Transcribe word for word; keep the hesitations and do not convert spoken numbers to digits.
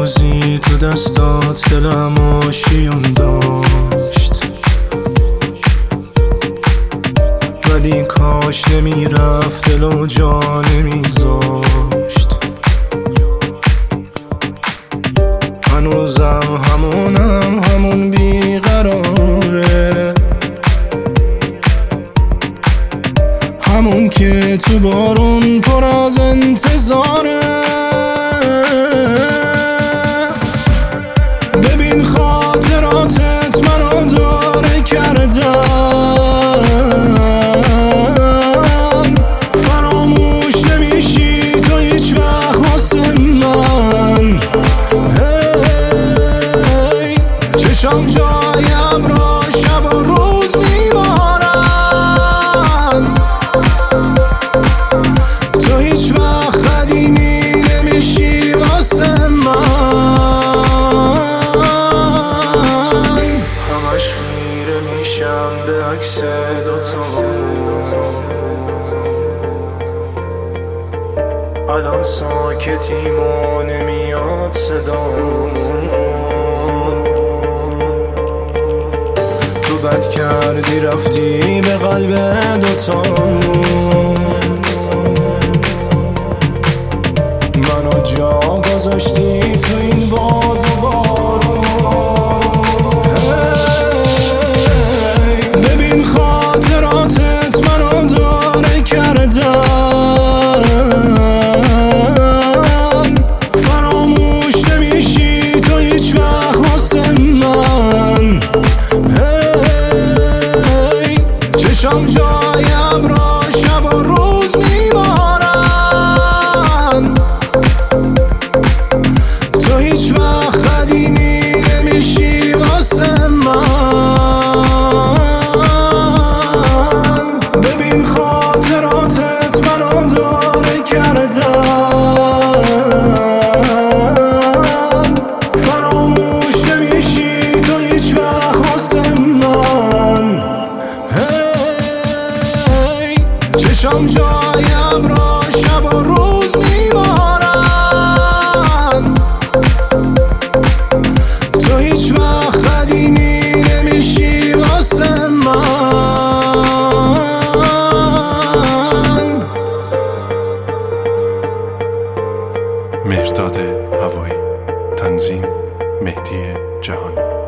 روزی تو دستات دلم آشیون داشت، ولی کاش نمیرفت دل و جا نمیذاشت. هنوزم همونم، همون بیقراره، همون که تو بارون پر از انتظاره. ببین خاطراتت منو دوره کردن، فراموش نمیشی تو هیچ وقت واسه من. هی چشم جایم را شب و روز میبارن، تو هیچ وقت قدیمی نمیشی واسه من. همش خیره میشم به عکس دوتامون، الان ساکتیم و نمیاد صدامون. تو بد کردی رفتی به قلب دوتامون، منو جا گذاشتی تو این باد و بارون. ببین خاطراتت منو دوره کردن، فراموش نمیشی تو هیچ وقت واسه من. هی چشم جایم را شب و روز میبارن، تو هیچ وقت قدیمی نمیشی واسه من. ببین خاطراتت منو دوره کردن، فراموش نمیشی تو هیچ وقت واسه من. هی چشم جایم را شب و روز میبارن، تو هیچ وقت قدیمی نمیشی واسه من. مهرداد هوایی، تنظیم مهدی جهانی.